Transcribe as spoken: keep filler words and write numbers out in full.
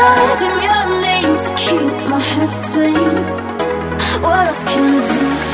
Chanting your name to keep my head sane. What else can I do?